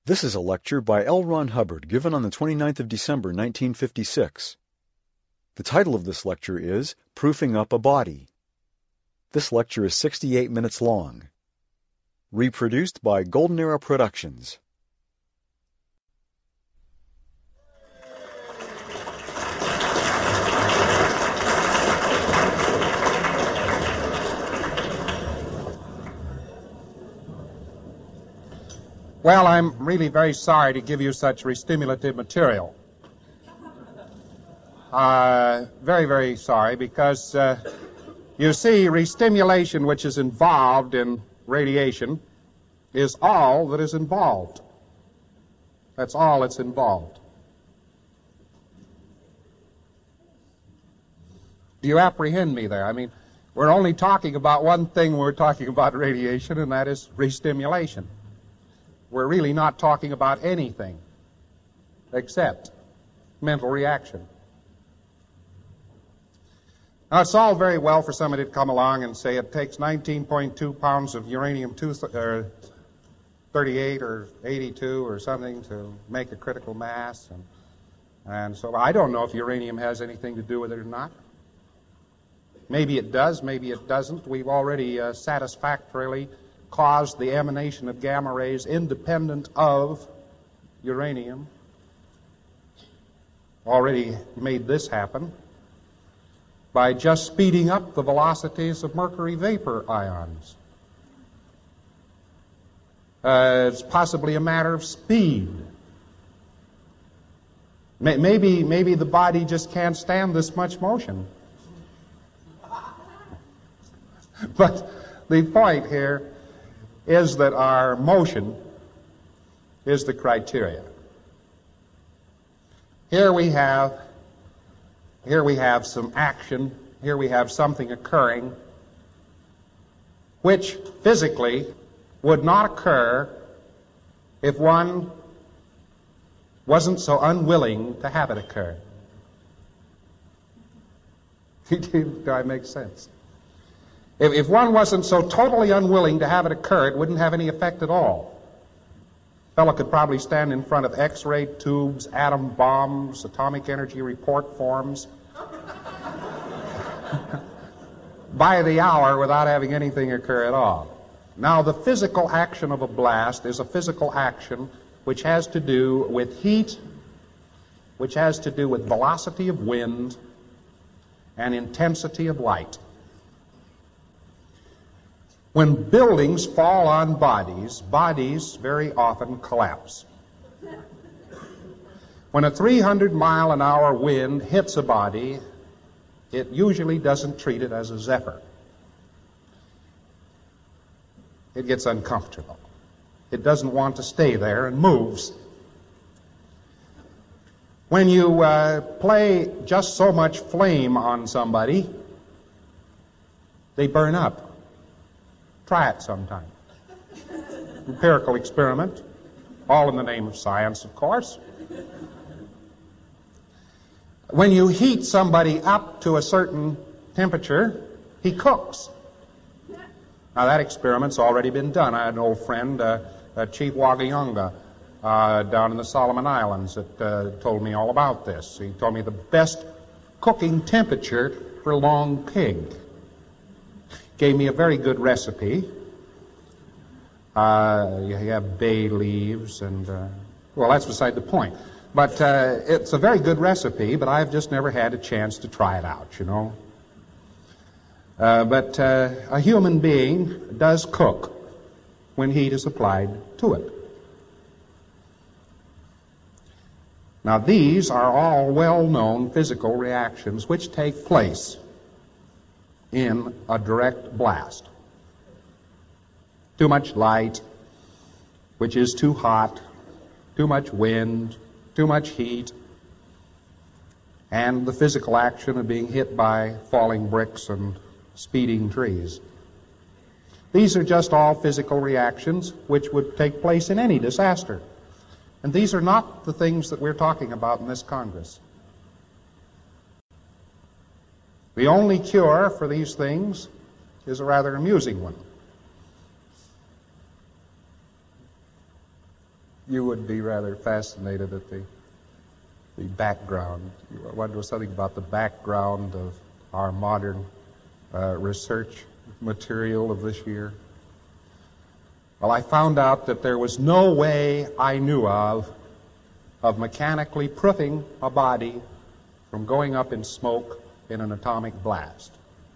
This is a lecture by L. Ron Hubbard given on the 29th of December, 1956. The title of this lecture is Proofing Up a Body. This lecture is 68 minutes long. Reproduced by Golden Era Productions. Well, I'm really very sorry to give you such restimulative material. Very, very sorry because, you see, restimulation, which is involved in radiation, is all that is involved. That's all that's involved. Do you apprehend me there? I mean, we're only talking about one thing when we're talking about radiation, and that is restimulation. We're really not talking about anything except mental reaction. Now, it's all very well for somebody to come along and say it takes 19.2 pounds of uranium-38 or 82 or something to make a critical mass. And so I don't know if uranium has anything to do with it or not. Maybe it does, maybe it doesn't. We've already satisfactorily caused the emanation of gamma rays independent of uranium. Already made this happen by just speeding up the velocities of mercury vapor ions. It's possibly a matter of speed. Maybe the body just can't stand this much motion. But the point here is that our motion is the criteria. Here we have some action, here we have something occurring which physically would not occur if one wasn't so unwilling to have it occur. Do I make sense? If one wasn't so totally unwilling to have it occur, it wouldn't have any effect at all. A fellow could probably stand in front of X-ray tubes, atom bombs, atomic energy report forms by the hour without having anything occur at all. Now, the physical action of a blast is a physical action which has to do with heat, which has to do with velocity of wind, and intensity of light. When buildings fall on bodies, bodies very often collapse. When a 300-mile-an-hour wind hits a body, it usually doesn't treat it as a zephyr. It gets uncomfortable. It doesn't want to stay there and moves. When you play just so much flame on somebody, they burn up. Try it sometime. Empirical experiment, all in the name of science, of course. When you heat somebody up to a certain temperature, he cooks. Now, that experiment's already been done. I had an old friend, Chief Wagayunga, down in the Solomon Islands that told me all about this. He told me the best cooking temperature for long pig. Gave me a very good recipe. You have bay leaves and, well, that's beside the point. But it's a very good recipe, but I've just never had a chance to try it out, you know. But a human being does cook when heat is applied to it. Now, these are all well-known physical reactions which take place in a direct blast. Too much light, which is too hot, too much wind, too much heat, and the physical action of being hit by falling bricks and speeding trees. These are just all physical reactions which would take place in any disaster. And these are not the things that we're talking about in this Congress. The only cure for these things is a rather amusing one. you would be rather fascinated at the background. You wonder something about the background of our modern research material of this year. Well, I found out that there was no way I knew of mechanically proofing a body from going up in smoke in an atomic blast.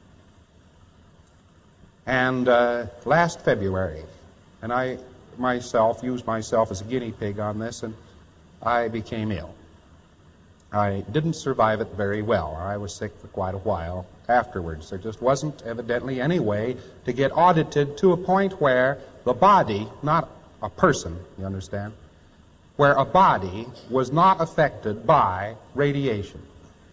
And last February, and I used myself as a guinea pig on this, and I became ill. I didn't survive it very well. I was sick for quite a while afterwards. There just wasn't evidently any way to get audited to a point where the body, not a person, you understand, where a body was not affected by radiation.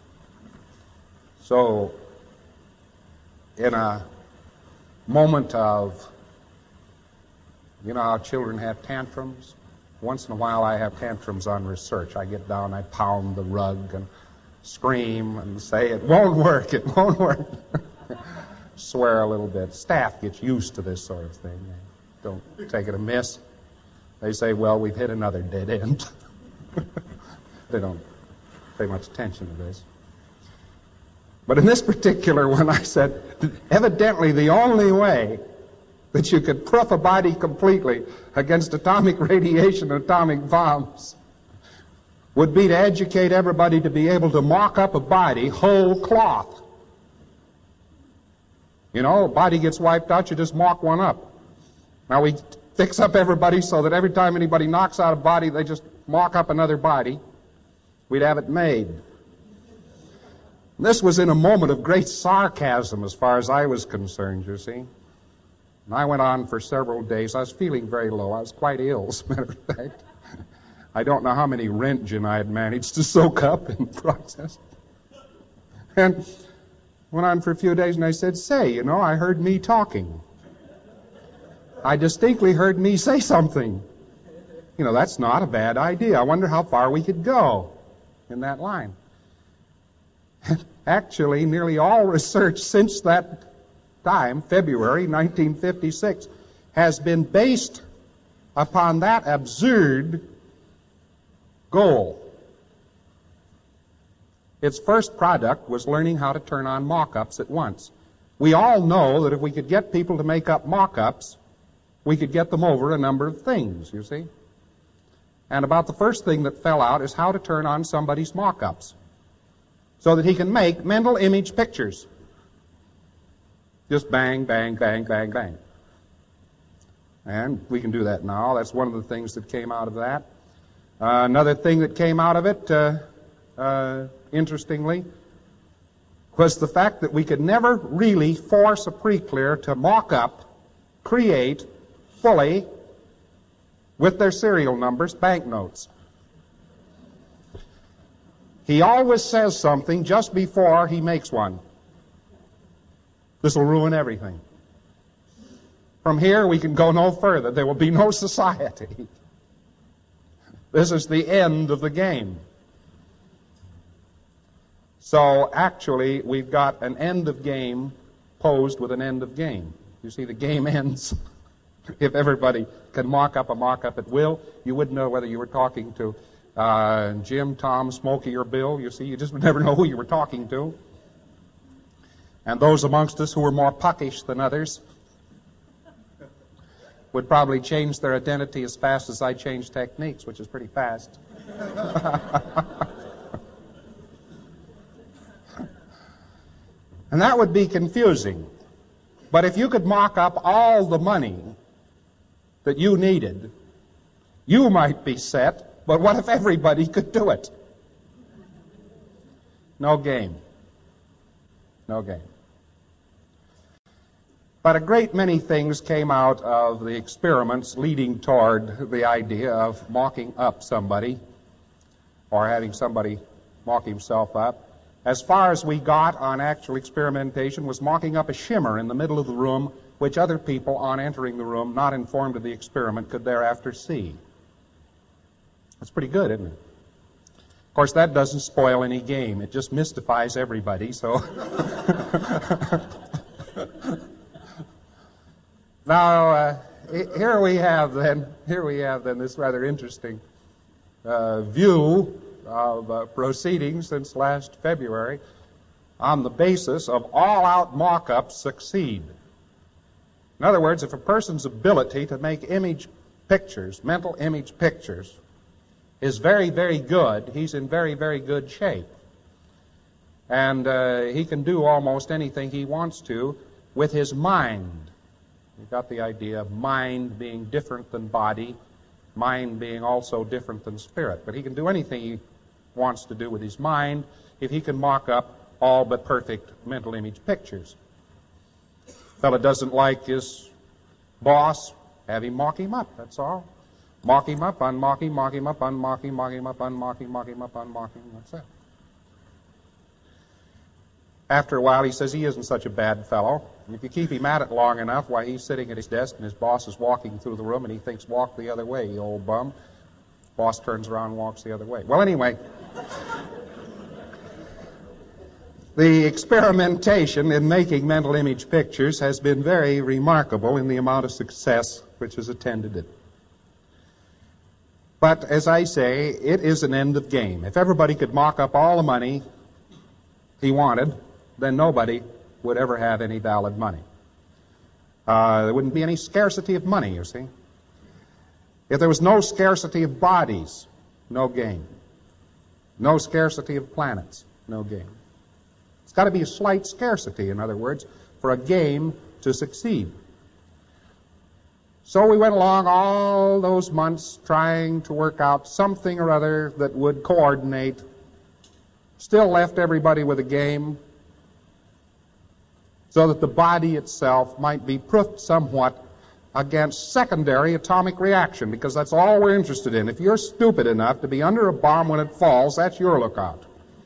So, in a moment of, you know how children have tantrums? Once in a while I have tantrums on research. I get down, I pound the rug and scream and say, it won't work, it won't work. Swear a little bit. Staff gets used to this sort of thing. They don't take it amiss. They say, well, we've hit another dead end. They don't pay much attention to this. But in this particular one, I said, evidently the only way that you could proof a body completely against atomic radiation and atomic bombs would be to educate everybody to be able to mock up a body whole cloth. You know, a body gets wiped out, you just mock one up. Now we fix up everybody so that every time anybody knocks out a body, they just mock up another body. We'd have it made. This was in a moment of great sarcasm as far as I was concerned, you see. And I went on for several days. I was feeling very low. I was quite ill, as a matter of fact. I don't know how many Rentgen I had managed to soak up in the process. And went on for a few days, and I said, say, you know, I heard me talking. I distinctly heard me say something. You know, that's not a bad idea. I wonder how far we could go in that line. Actually, nearly all research since that time, February 1956, has been based upon that absurd goal. Its first product was learning how to turn on mock-ups at once. We all know that if we could get people to make up mock-ups, we could get them over a number of things, you see. And about the first thing that fell out is how to turn on somebody's mock-ups so that he can make mental image pictures. Just bang, bang, bang, bang, bang. And we can do that now. That's one of the things that came out of that. Another thing that came out of it, interestingly, was the fact that we could never really force a pre-clear to mock up, create, fully, with their serial numbers, banknotes. He always says something just before he makes one. This will ruin everything. From here, we can go no further. There will be no society. This is the end of the game. So, actually, we've got an end of game posed with an end of game. You see, the game ends if everybody can mock up a mock-up at will. You wouldn't know whether you were talking to Jim, Tom, Smokey, or Bill. You see, you just would never know who you were talking to. And those amongst us who were more puckish than others would probably change their identity as fast as I change techniques, which is pretty fast. And that would be confusing. But if you could mock up all the money that you needed, you might be set. But what if everybody could do it? No game. No game. But a great many things came out of the experiments leading toward the idea of mocking up somebody or having somebody mock himself up. As far as we got on actual experimentation was mocking up a shimmer in the middle of the room, which other people, on entering the room, not informed of the experiment, could thereafter see. That's pretty good, isn't it? Of course, that doesn't spoil any game. It just mystifies everybody, so... Now, here we have then this rather interesting view of proceedings since last February on the basis of all-out mock-ups succeed. In other words, if a person's ability to make image pictures, mental image pictures, is very, very good, he's in very, very good shape. And he can do almost anything he wants to with his mind. You've got the idea of mind being different than body, mind being also different than spirit. But he can do anything he wants to do with his mind if he can mock up all but perfect mental image pictures. Fellow doesn't like his boss, have him mock him up, that's all. Mock him up, unmock him, mock him up, unmock him, mock him up, unmock him, mock him up, unmock him, that's it. After a while, he says he isn't such a bad fellow. And if you keep him at it long enough, while he's sitting at his desk and his boss is walking through the room and he thinks, walk the other way, you old bum. Boss turns around and walks the other way. Well, anyway, the experimentation in making mental image pictures has been very remarkable in the amount of success which has attended it. But, as I say, it is an end of game. If everybody could mock up all the money he wanted, then nobody would ever have any valid money. There wouldn't be any scarcity of money, you see. If there was no scarcity of bodies, no game. No scarcity of planets, no game. It's got to be a slight scarcity, in other words, for a game to succeed. So we went along all those months trying to work out something or other that would coordinate, still left everybody with a game, so that the body itself might be proofed somewhat against secondary atomic reaction, because that's all we're interested in. If you're stupid enough to be under a bomb when it falls, that's your lookout.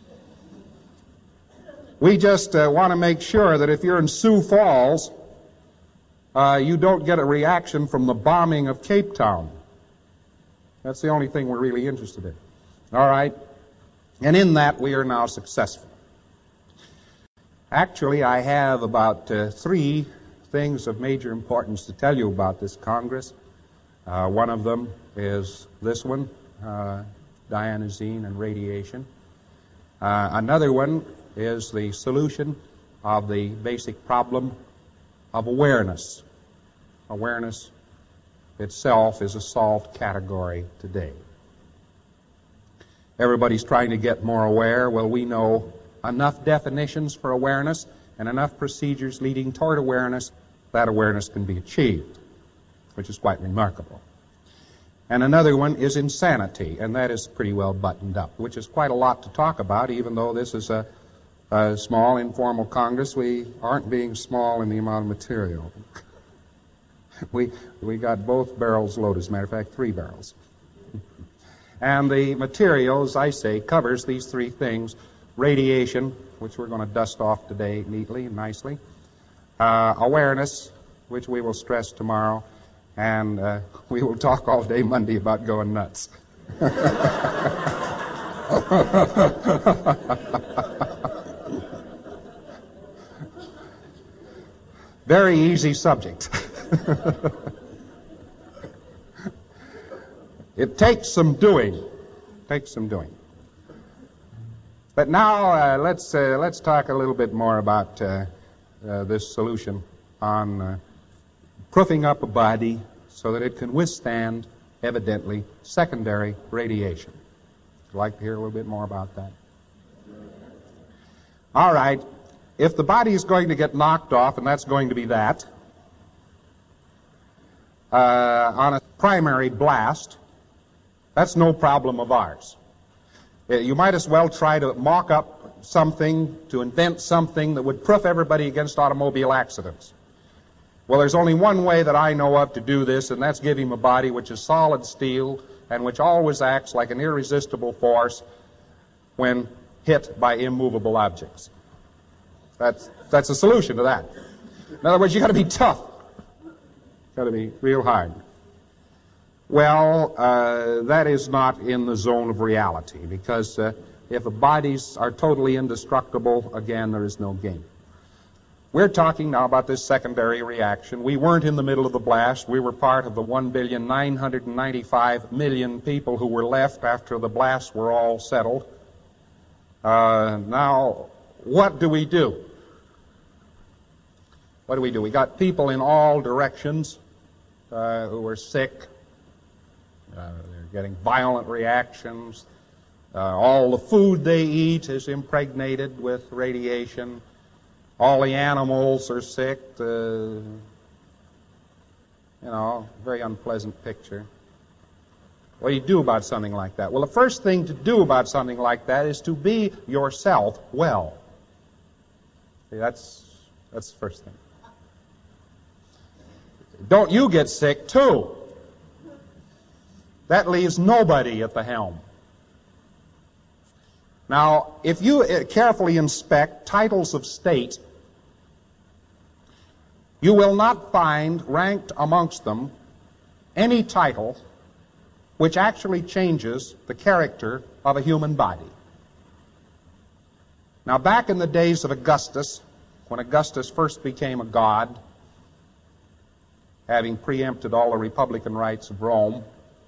We just want to make sure that if you're in Sioux Falls, you don't get a reaction from the bombing of Cape Town. That's the only thing we're really interested in. All right? And in that, we are now successful. Actually, I have about 3 things of major importance to tell you about this Congress. One of them is this one, dianosine and radiation. Another one is the solution of the basic problem of awareness. Awareness itself is a solved category today. Everybody's trying to get more aware. Well, we know enough definitions for awareness and enough procedures leading toward awareness that awareness can be achieved, which is quite remarkable. And another one is insanity, and that is pretty well buttoned up, which is quite a lot to talk about, even though this is a small, informal Congress. We aren't being small in the amount of material. We got both barrels loaded, as a matter of fact, 3 barrels. And the material, as I say, covers these 3 things. Radiation, which we're going to dust off today neatly and nicely. Awareness, which we will stress tomorrow. And we will talk all day Monday about going nuts. Very easy subject. It takes some doing. But now let's talk a little bit more about this solution on proofing up a body so that it can withstand, evidently, secondary radiation. Would you like to hear a little bit more about that? All right. If the body is going to get knocked off, and that's going to be that, on a primary blast, that's no problem of ours. You might as well try to mock up something, to invent something that would proof everybody against automobile accidents. Well, there's only one way that I know of to do this, and that's give him a body which is solid steel and which always acts like an irresistible force when hit by immovable objects. That's a solution to that. In other words, you've got to be tough. You've got to be real hard. Well, that is not in the zone of reality, because if bodies are totally indestructible, again, there is no game. We're talking now about this secondary reaction. We weren't in the middle of the blast. We were part of the 1,995,000,000 people who were left after the blasts were all settled. Now, what do we do? What do? We got people in all directions who are sick. They're getting violent reactions. All the food they eat is impregnated with radiation. All the animals are sick. Very unpleasant picture. What do you do about something like that? Well, the first thing to do about something like that is to be yourself well. See, that's the first thing. Don't you get sick, too. That leaves nobody at the helm. Now, if you carefully inspect titles of state, you will not find ranked amongst them any title which actually changes the character of a human body. Now, back in the days of Augustus, when Augustus first became a god, having preempted all the republican rights of Rome,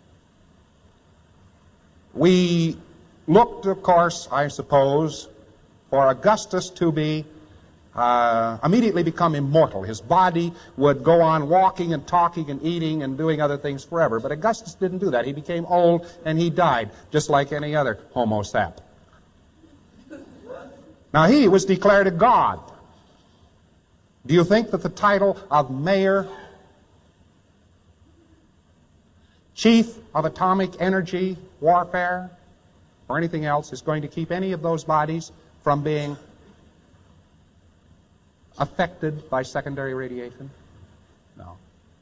we looked, of course, I suppose, for Augustus to be immediately become immortal. His body would go on walking and talking and eating and doing other things forever. But Augustus didn't do that. He became old and he died, just like any other Homo sap. Now, he was declared a god. Do you think that the title of mayor, chief of atomic energy warfare, or anything else is going to keep any of those bodies from being affected by secondary radiation? No.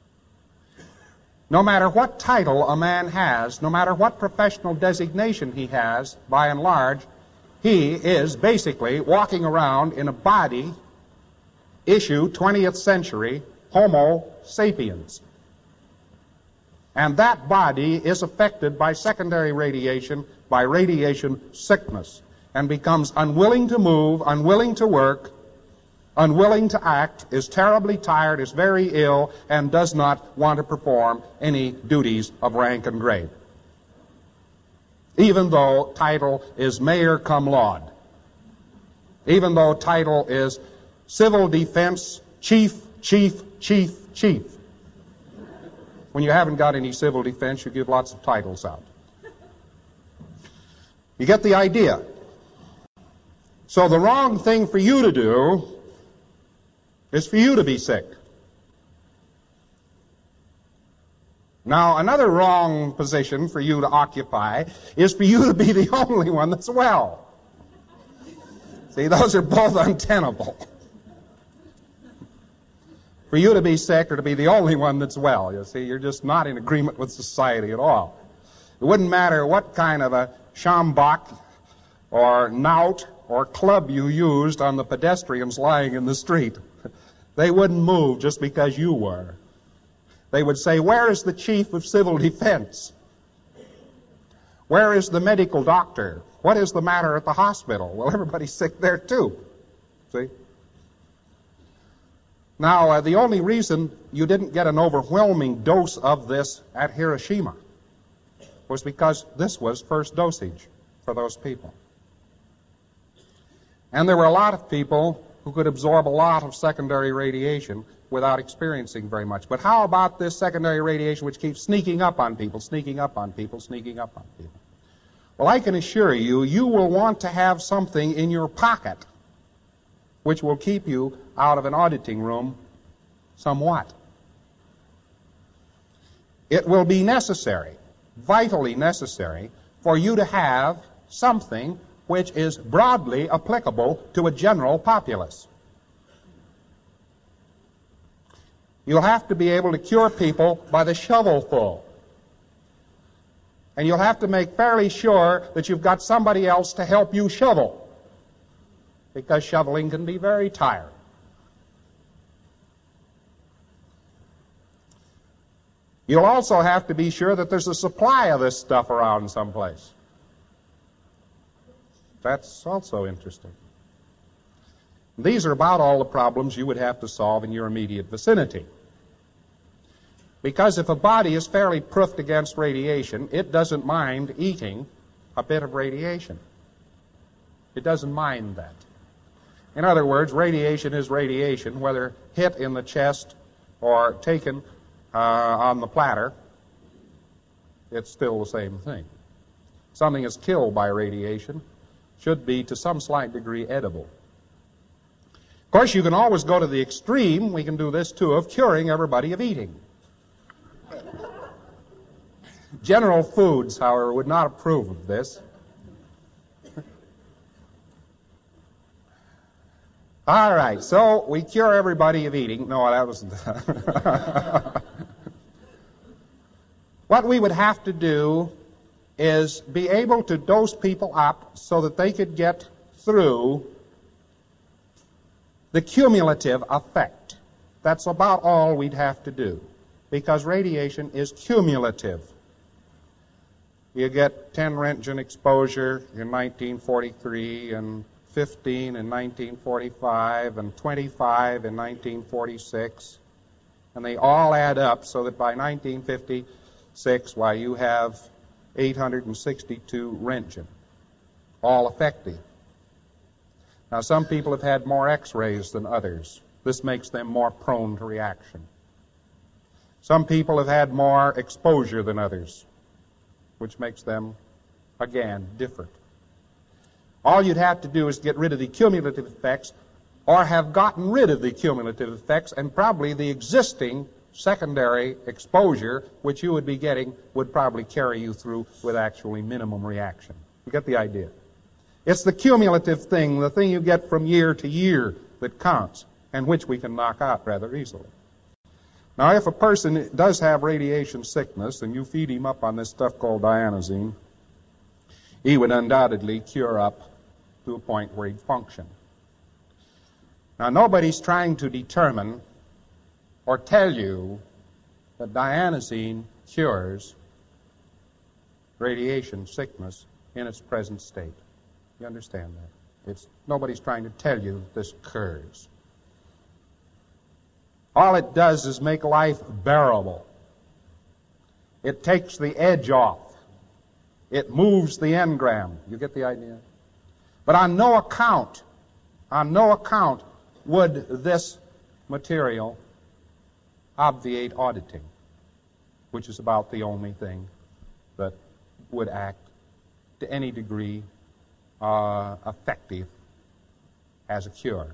No matter what title a man has, no matter what professional designation he has, by and large, he is basically walking around in a body issue 20th century Homo sapiens. And that body is affected by secondary radiation, by radiation sickness, and becomes unwilling to move, unwilling to work, unwilling to act, is terribly tired, is very ill, and does not want to perform any duties of rank and grade, even though title is mayor cum laude, even though title is civil defense chief. When you haven't got any civil defense, you give lots of titles out. You get the idea. So the wrong thing for you to do is for you to be sick. Now, another wrong position for you to occupy is for you to be the only one that's well. See, those are both untenable. For you to be sick or to be the only one that's well, you see, you're just not in agreement with society at all. It wouldn't matter what kind of a sjambak or knout or club you used on the pedestrians lying in the street. They wouldn't move just because you were. They would say, where is the chief of civil defense? Where is the medical doctor? What is the matter at the hospital? Well, everybody's sick there too. See? Now, the only reason you didn't get an overwhelming dose of this at Hiroshima was because this was first dosage for those people. And there were a lot of people who could absorb a lot of secondary radiation without experiencing very much. But how about this secondary radiation which keeps sneaking up on people, sneaking up on people, sneaking up on people? Well, I can assure you, you will want to have something in your pocket which will keep you out of an auditing room somewhat. It will be necessary, vitally necessary, for you to have something which is broadly applicable to a general populace. You'll have to be able to cure people by the shovelful. And you'll have to make fairly sure that you've got somebody else to help you shovel, because shoveling can be very tiring. You'll also have to be sure that there's a supply of this stuff around someplace. That's also interesting. These are about all the problems you would have to solve in your immediate vicinity. Because if a body is fairly proofed against radiation, it doesn't mind eating a bit of radiation. It doesn't mind that. In other words, radiation is radiation, whether hit in the chest or taken on the platter, it's still the same thing. Something that's killed by radiation should be, to some slight degree, edible. Of course, you can always go to the extreme, we can do this too, of curing everybody of eating. General Foods, however, would not approve of this. All right, so we cure everybody of eating. No, that wasn't What we would have to do is be able to dose people up so that they could get through the cumulative effect. That's about all we'd have to do, because radiation is cumulative. You get 10 Roentgen exposure in 1943, and 15 in 1945, and 25 in 1946, and they all add up so that by 1956, why, you have 862 Roentgen, all effective. Now, some people have had more X-rays than others. This makes them more prone to reaction. Some people have had more exposure than others, which makes them, again, different. All you'd have to do is get rid of the cumulative effects, or have gotten rid of the cumulative effects, and probably the existing secondary exposure which you would be getting would probably carry you through with actually minimum reaction. You get the idea? It's the cumulative thing, the thing you get from year to year, that counts, and which we can knock out rather easily. Now, if a person does have radiation sickness and you feed him up on this stuff called dianosine, he would undoubtedly cure up to a point where he'd function. Now, nobody's trying to determine or tell you that dianosine cures radiation sickness in its present state. You understand that? Nobody's trying to tell you that this occurs. All it does is make life bearable. It takes the edge off. It moves the engram. You get the idea? But on no account would this material obviate auditing, which is about the only thing that would act to any degree effective as a cure.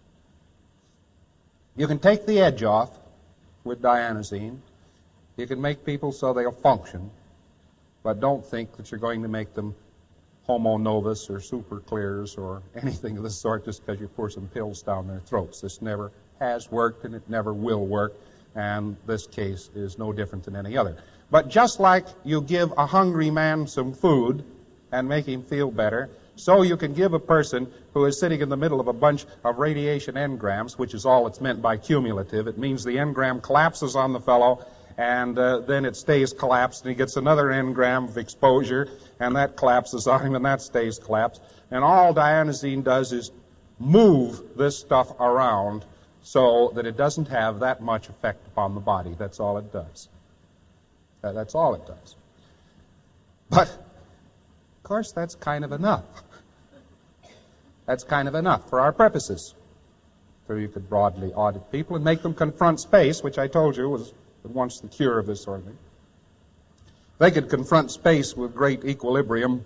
You can take the edge off with dianosine. You can make people so they'll function, but don't think that you're going to make them homo novus or super clears or anything of the sort just because you pour some pills down their throats. This never has worked, and it never will work, and this case is no different than any other. But just like you give a hungry man some food and make him feel better, so you can give a person who is sitting in the middle of a bunch of radiation engrams, which is all it's meant by cumulative. It means the engram collapses on the fellow, and then it stays collapsed, and he gets another engram of exposure, and that collapses on him, and that stays collapsed. And all dianosine does is move this stuff around so that it doesn't have that much effect upon the body. That's all it does. That's all it does. But, of course, that's kind of enough. That's kind of enough for our purposes. So you could broadly audit people and make them confront space, which I told you was once the cure of this sort of thing. They could confront space with great equilibrium.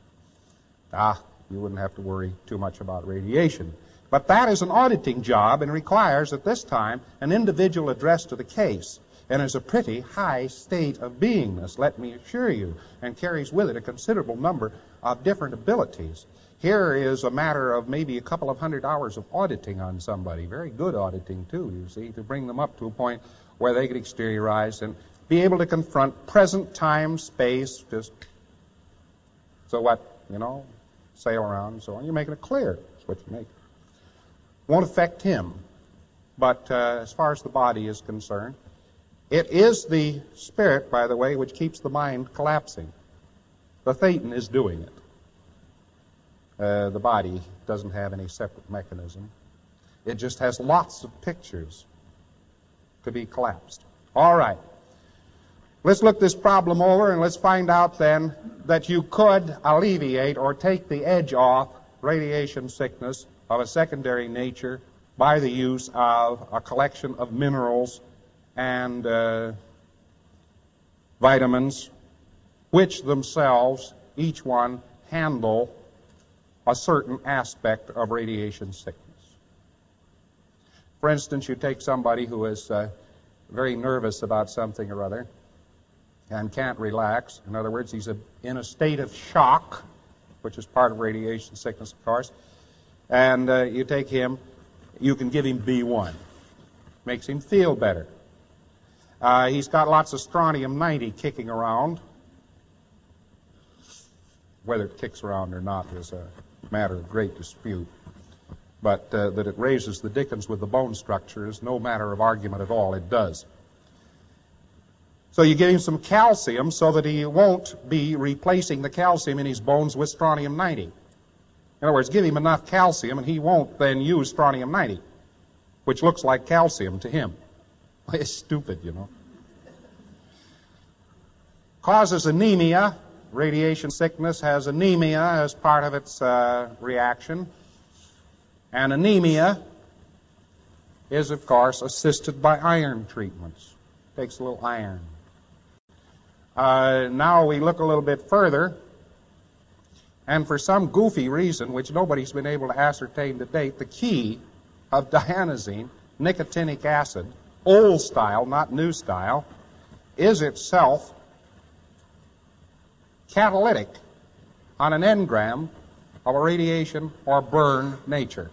You wouldn't have to worry too much about radiation. But that is an auditing job and requires, at this time, an individual address to the case, and is a pretty high state of beingness, let me assure you, and carries with it a considerable number of different abilities. Here is a matter of maybe a couple of 100 hours of auditing on somebody, very good auditing too, you see, to bring them up to a point where they could exteriorize and be able to confront present time, space, just so what, sail around and so on. You're making it clear. That's what you make. Won't affect him, but as far as the body is concerned, it is the spirit, by the way, which keeps the mind collapsing. The thetan is doing it. The body doesn't have any separate mechanism. It just has lots of pictures to be collapsed. All right. Let's look this problem over and let's find out then that you could alleviate or take the edge off radiation sickness of a secondary nature by the use of a collection of minerals and vitamins, which themselves, each one, handle a certain aspect of radiation sickness. For instance, you take somebody who is very nervous about something or other and can't relax. In other words, he's in a state of shock, which is part of radiation sickness, of course. And you take him, you can give him B1. Makes him feel better. He's got lots of strontium-90 kicking around. Whether it kicks around or not is a matter of great dispute. But that it raises the dickens with the bone structure is no matter of argument at all. It does. So you give him some calcium so that he won't be replacing the calcium in his bones with strontium-90. In other words, give him enough calcium and he won't then use strontium-90, which looks like calcium to him. It's stupid, you know. Causes anemia. Radiation sickness has anemia as part of its reaction. And anemia is, of course, assisted by iron treatments. Takes a little iron. Now we look a little bit further, and for some goofy reason, which nobody's been able to ascertain to date, the key of dianosine, nicotinic acid, old style, not new style, is itself catalytic on an engram of a radiation or burn nature.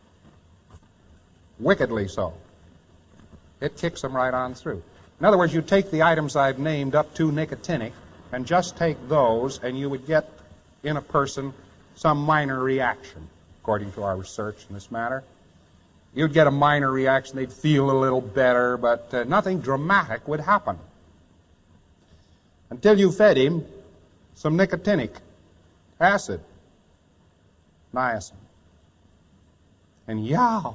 Wickedly so. It kicks them right on through. In other words, you take the items I've named up to nicotinic and just take those and you would get in a person some minor reaction, according to our research in this matter. You'd get a minor reaction, they'd feel a little better, but nothing dramatic would happen until you fed him some nicotinic acid, niacin, and yow.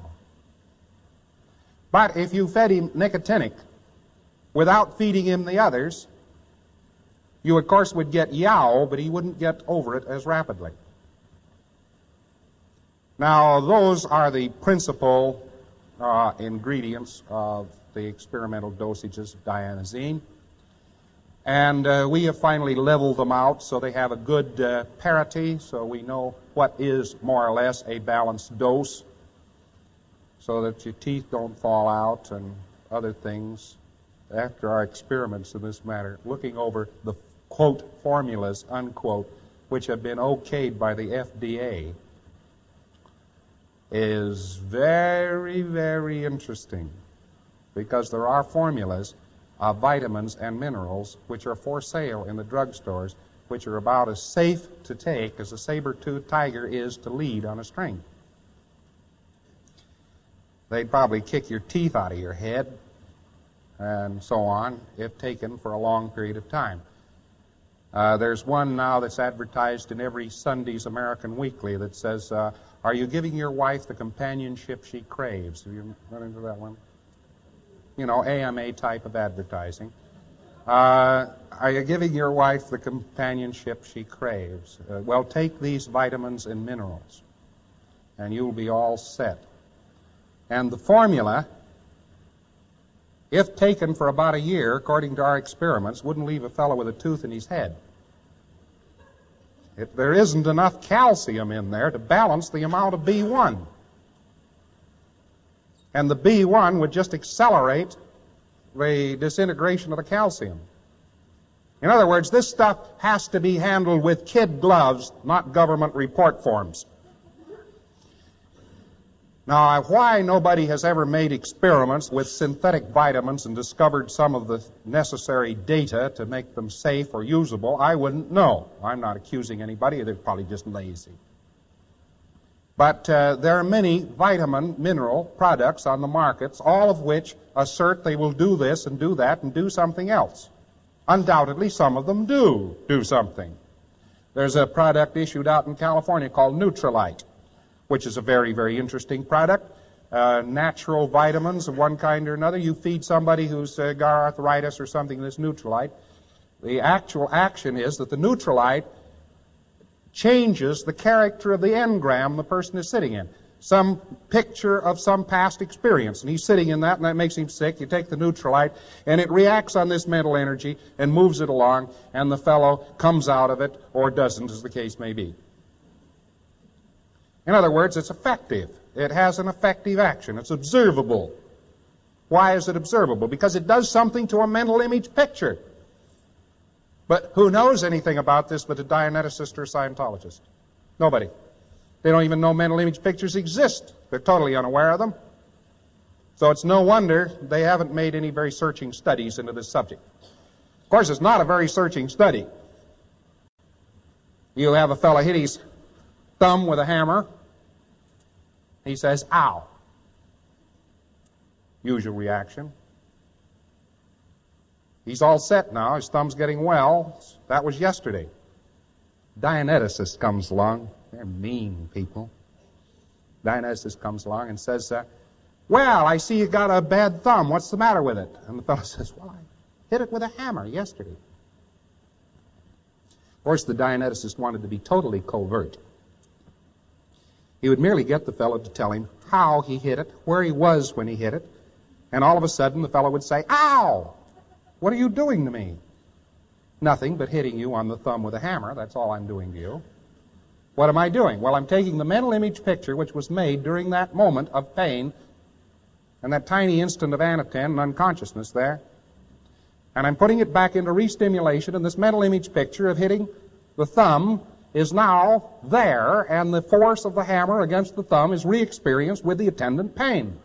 But if you fed him nicotinic without feeding him the others, you of course would get yow, but he wouldn't get over it as rapidly. Now, those are the principal ingredients of the experimental dosages of dianosine. And we have finally leveled them out so they have a good parity, so we know what is more or less a balanced dose, so that your teeth don't fall out and other things. After our experiments in this matter, looking over the, quote, formulas, unquote, which have been okayed by the FDA, is very, very interesting, because there are formulas of vitamins and minerals which are for sale in the drugstores, which are about as safe to take as a saber-toothed tiger is to lead on a string. They'd probably kick your teeth out of your head and so on if taken for a long period of time. There's one now that's advertised in every Sunday's American Weekly that says, are you giving your wife the companionship she craves? Have you run into that one? You know, AMA type of advertising. Are you giving your wife the companionship she craves? Well, take these vitamins and minerals, and you'll be all set. And the formula, if taken for about a year, according to our experiments, wouldn't leave a fellow with a tooth in his head. There isn't enough calcium in there to balance the amount of B1. And the B1 would just accelerate the disintegration of the calcium. In other words, this stuff has to be handled with kid gloves, not government report forms. Now, why nobody has ever made experiments with synthetic vitamins and discovered some of the necessary data to make them safe or usable, I wouldn't know. I'm not accusing anybody. They're probably just lazy. But there are many vitamin, mineral products on the markets, all of which assert they will do this and do that and do something else. Undoubtedly, some of them do something. There's a product issued out in California called Nutrilite, which is a very, very interesting product. natural vitamins of one kind or another. You feed somebody who's got arthritis or something this Nutrilite. The actual action is that the Nutrilite changes the character of the engram the person is sitting in. Some picture of some past experience, and he's sitting in that, and that makes him sick. You take the Nutrilite, and it reacts on this mental energy and moves it along, and the fellow comes out of it or doesn't, as the case may be. In other words, it's effective. It has an effective action. It's observable. Why is it observable? Because it does something to a mental image picture. But who knows anything about this but a Dianeticist or a Scientologist? Nobody. They don't even know mental image pictures exist. They're totally unaware of them. So it's no wonder they haven't made any very searching studies into this subject. Of course, it's not a very searching study. You have a fellow hit his thumb with a hammer. He says, ow. Usual reaction. He's all set now. His thumb's getting well. That was yesterday. Dianeticist comes along. They're mean people. Dianeticist comes along and says, well, I see you got a bad thumb. What's the matter with it? And the fellow says, well, I hit it with a hammer yesterday. Of course, the Dianeticist wanted to be totally covert. He would merely get the fellow to tell him how he hit it, where he was when he hit it, and all of a sudden the fellow would say, ow! What are you doing to me? Nothing but hitting you on the thumb with a hammer. That's all I'm doing to you. What am I doing? Well, I'm taking the mental image picture which was made during that moment of pain and that tiny instant of anaten and unconsciousness there, and I'm putting it back into restimulation, and this mental image picture of hitting the thumb is now there, and the force of the hammer against the thumb is re-experienced with the attendant pain.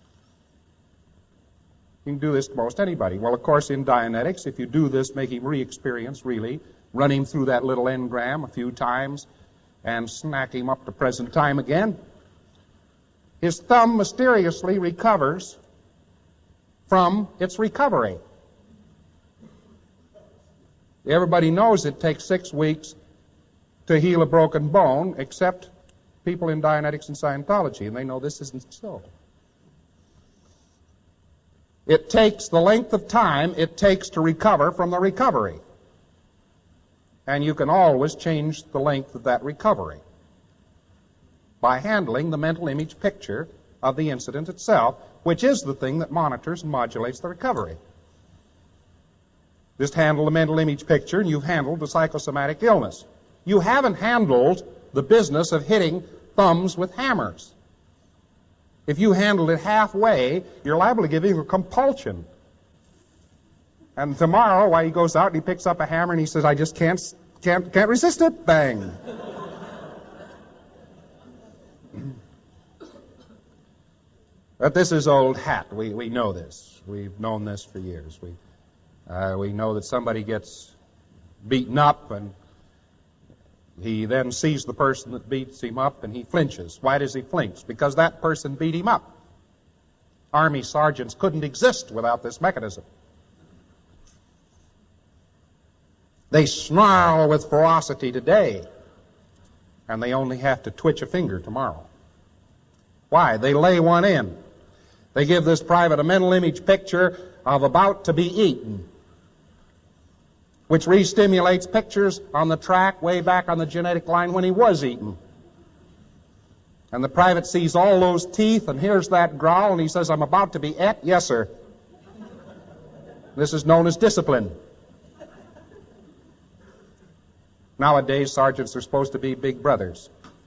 You can do this to most anybody. Well, of course, in Dianetics, if you do this, make him re-experience, really, run him through that little engram a few times, and snack him up to present time again, his thumb mysteriously recovers from its recovery. Everybody knows it takes 6 weeks to heal a broken bone, except people in Dianetics and Scientology, and they know this isn't so. It takes the length of time it takes to recover from the recovery. And you can always change the length of that recovery by handling the mental image picture of the incident itself, which is the thing that monitors and modulates the recovery. Just handle the mental image picture and you've handled the psychosomatic illness. You haven't handled the business of hitting thumbs with hammers. If you handled it halfway, you're liable to give him a compulsion. And tomorrow, while he goes out and he picks up a hammer and he says, I just can't resist it, bang. But this is old hat. We know this. We've known this for years. We know that somebody gets beaten up and he then sees the person that beats him up and he flinches. Why does he flinch? Because that person beat him up. Army sergeants couldn't exist without this mechanism. They snarl with ferocity today, and they only have to twitch a finger tomorrow. Why? They lay one in. They give this private a mental image picture of about to be eaten, which re-stimulates pictures on the track way back on the genetic line when he was eaten. And the private sees all those teeth and hears that growl, and he says, I'm about to be et? Yes, sir. This is known as discipline. Nowadays, sergeants are supposed to be big brothers.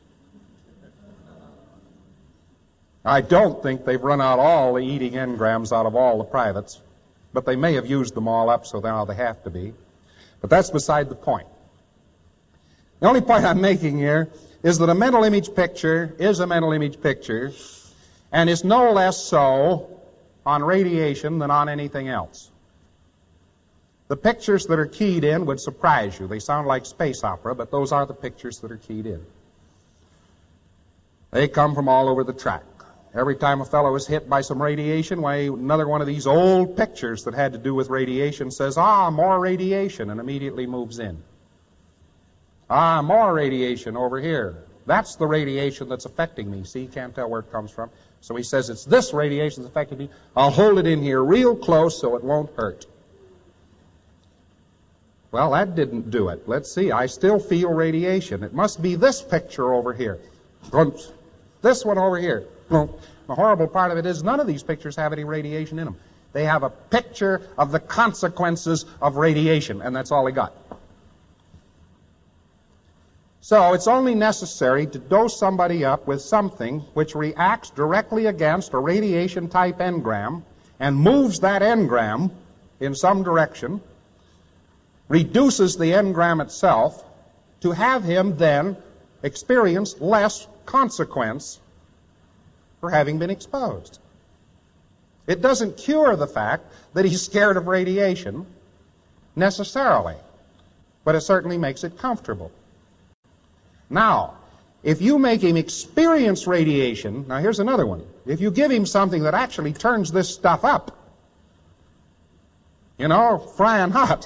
I don't think they've run out all the eating engrams out of all the privates, but they may have used them all up, so now they have to be. But that's beside the point. The only point I'm making here is that a mental image picture is a mental image picture, and is no less so on radiation than on anything else. The pictures that are keyed in would surprise you. They sound like space opera, but those are the pictures that are keyed in. They come from all over the track. Every time a fellow is hit by some radiation, why, another one of these old pictures that had to do with radiation says, more radiation, and immediately moves in. More radiation over here. That's the radiation that's affecting me. See, you can't tell where it comes from. So he says it's this radiation that's affecting me. I'll hold it in here real close so it won't hurt. Well, that didn't do it. Let's see. I still feel radiation. It must be this picture over here. This one over here. The horrible part of it is none of these pictures have any radiation in them. They have a picture of the consequences of radiation, and that's all they got. So it's only necessary to dose somebody up with something which reacts directly against a radiation-type engram and moves that engram in some direction, reduces the engram itself, to have him then experience less consequence for having been exposed. It doesn't cure the fact that he's scared of radiation necessarily, but it certainly makes it comfortable. Now, if you make him experience radiation, now here's another one. If you give him something that actually turns this stuff up, frying hot,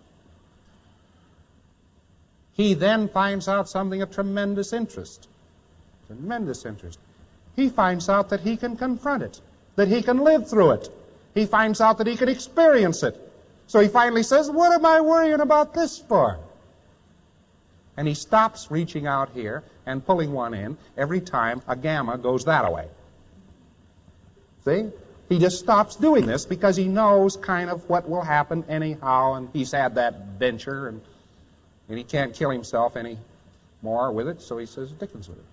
he then finds out something of tremendous interest. Tremendous interest. He finds out that he can confront it, that he can live through it. He finds out that he can experience it. So he finally says, what am I worrying about this for? And he stops reaching out here and pulling one in every time a gamma goes that way. See? He just stops doing this because he knows kind of what will happen anyhow, and he's had that venture, and he can't kill himself any more with it, so he says Dickens with it.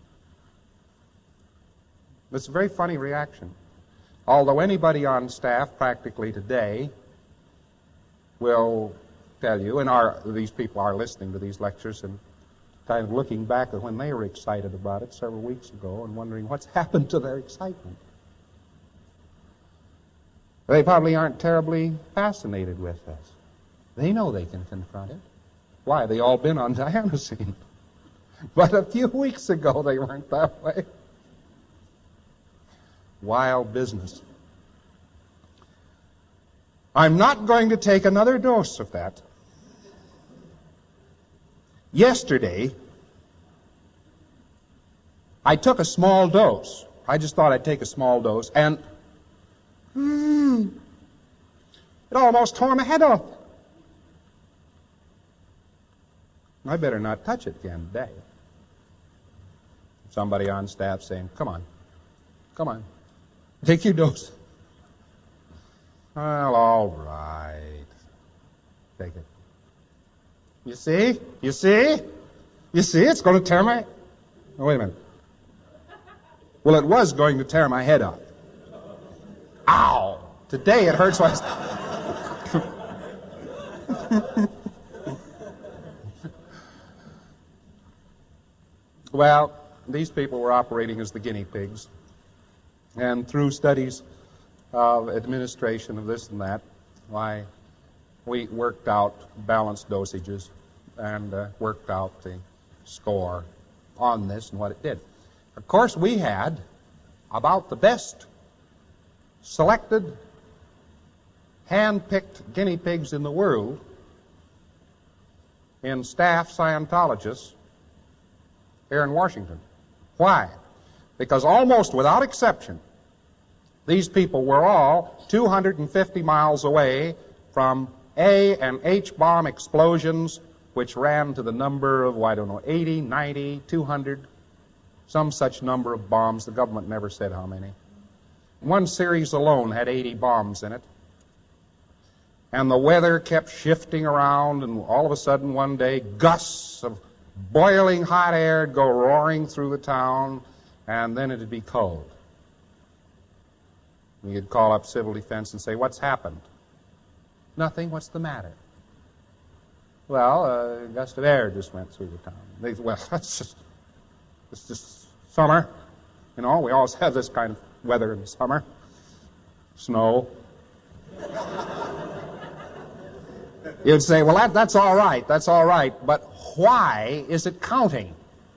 It's a very funny reaction. Although anybody on staff practically today will tell you, and these people are listening to these lectures and kind of looking back at when they were excited about it several weeks ago and wondering what's happened to their excitement. They probably aren't terribly fascinated with this. They know they can confront it. Why? They all been on Dianosine. But a few weeks ago they weren't that way. Wild business. I'm not going to take another dose of that. Yesterday, I took a small dose. I just thought I'd take a small dose, and it almost tore my head off. I better not touch it again today. Somebody on staff saying, come on, take your dose. Well, all right. Take it. You see, it's going to tear my... Oh, wait a minute. Well, it was going to tear my head off. Ow! Today it hurts. Well, these people were operating as the guinea pigs. And through studies of administration of this and that, we worked out balanced dosages and worked out the score on this and what it did. Of course, we had about the best selected, hand-picked guinea pigs in the world in staff Scientologists here in Washington. Why? Because almost without exception, these people were all 250 miles away from A and H bomb explosions, which ran to the number of, 80, 90, 200, some such number of bombs. The government never said how many. One series alone had 80 bombs in it. And the weather kept shifting around, and all of a sudden one day, gusts of boiling hot air would go roaring through the town, and then it'd be cold. You'd call up civil defense and say, what's happened? Nothing. What's the matter? Well, a gust of air just went through the town. Well, it's just summer. We always have this kind of weather in the summer. Snow. You'd say, well, that's all right. That's all right. But why is it counting?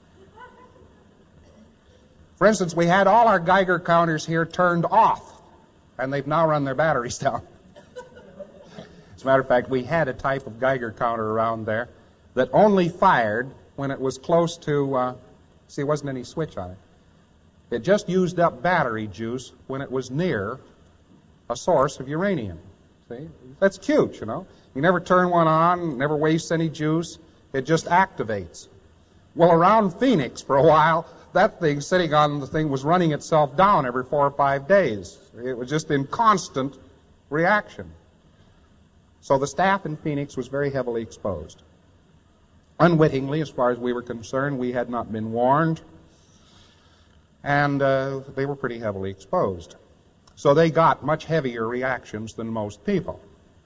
For instance, we had all our Geiger counters here turned off, and they've now run their batteries down. As a matter of fact, we had a type of Geiger counter around there that only fired when it was close to, there wasn't any switch on it. It just used up battery juice when it was near a source of uranium. See? That's cute, you know. You never turn one on, never wastes any juice. It just activates. Well, around Phoenix for a while, that thing sitting on the thing was running itself down every 4 or 5 days. It was just in constant reaction. So the staff in Phoenix was very heavily exposed. Unwittingly, as far as we were concerned, we had not been warned, and they were pretty heavily exposed. So they got much heavier reactions than most people.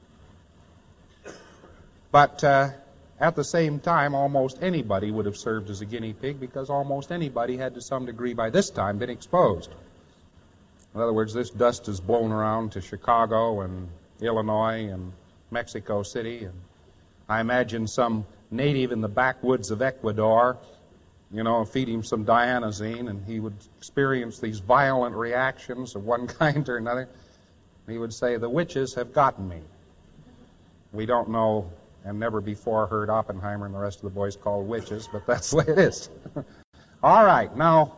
But at the same time, almost anybody would have served as a guinea pig because almost anybody had to some degree by this time been exposed. In other words, this dust is blown around to Chicago and Illinois and Mexico City, and I imagine some native in the backwoods of Ecuador, you know, feed him some dianazine, and he would experience these violent reactions of one kind or another. He would say, "The witches have gotten me." We don't know and never before heard Oppenheimer and the rest of the boys called witches, but that's the way it is. All right, now,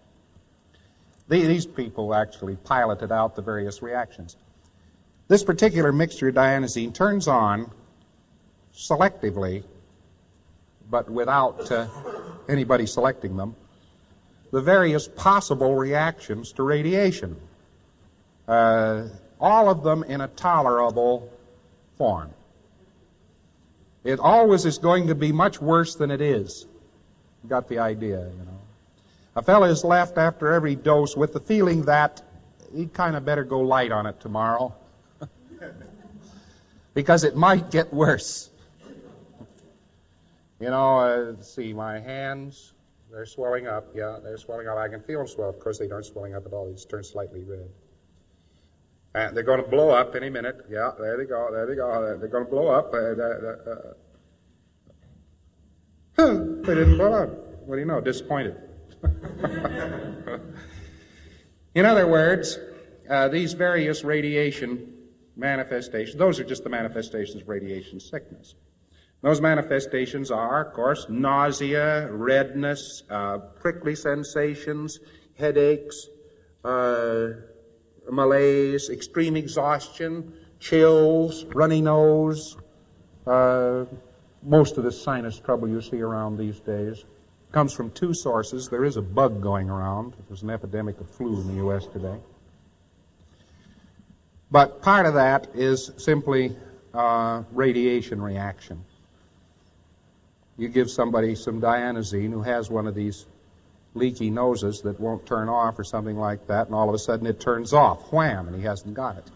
these people actually piloted out the various reactions. This particular mixture of dianazine turns on selectively, but without anybody selecting them, the various possible reactions to radiation. All of them in a tolerable form. It always is going to be much worse than it is. You got the idea, you know. A fellow is left after every dose with the feeling that he'd kind of better go light on it tomorrow because it might get worse. You know, let's see, my hands, they're swelling up. Yeah, they're swelling up. I can feel them swell. Of course, they aren't swelling up at all. They just turn slightly red. And they're going to blow up any minute. Yeah, there they go. There they go. They're going to blow up. They didn't blow up. What do you know? Disappointed. In other words, these various radiation manifestations, those are just the manifestations of radiation sickness. Those manifestations are, of course, nausea, redness, prickly sensations, headaches, malaise, extreme exhaustion, chills, runny nose, most of the sinus trouble you see around these days comes from two sources. There is a bug going around. There's an epidemic of flu in the U.S. today. But part of that is simply radiation reaction. You give somebody some dianazine who has one of these leaky noses that won't turn off or something like that, and all of a sudden it turns off, wham, and he hasn't got it.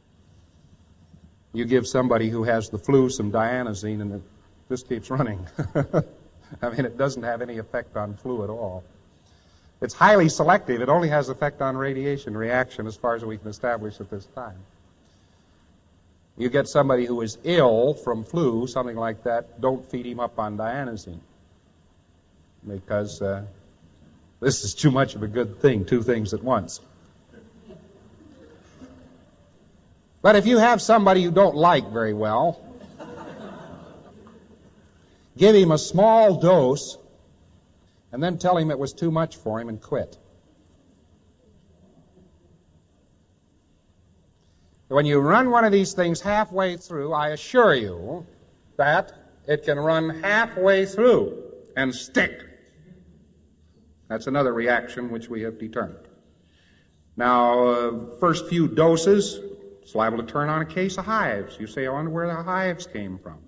You give somebody who has the flu some dianazine and it just keeps running. I mean, it doesn't have any effect on flu at all. It's highly selective. It only has effect on radiation reaction as far as we can establish at this time. You get somebody who is ill from flu, something like that, don't feed him up on dianazine because this is too much of a good thing, two things at once. But if you have somebody you don't like very well, give him a small dose and then tell him it was too much for him and quit. When you run one of these things halfway through, I assure you that it can run halfway through and stick. That's another reaction which we have determined. Now, first few doses, it's liable to turn on a case of hives. You say, I wonder where the hives came from.